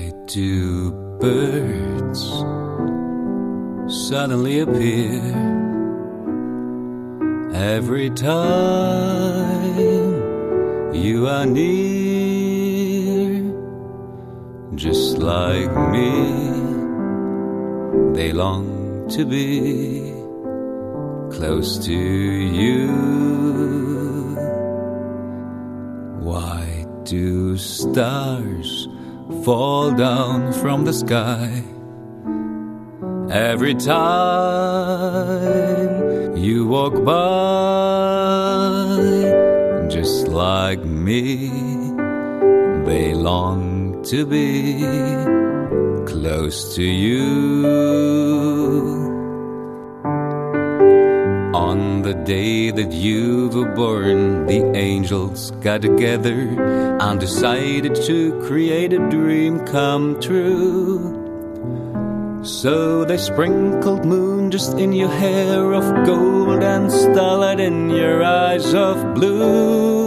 do birds suddenly appear every time you are near? Just like me, they long to be close to you. Why do stars fall down from the sky every time you walk by? Just like me, they long to be close to you. On the day that you were born, the angels got together and decided to create a dream come true. So they sprinkled moon just in your hair of gold and starlight in your eyes of blue.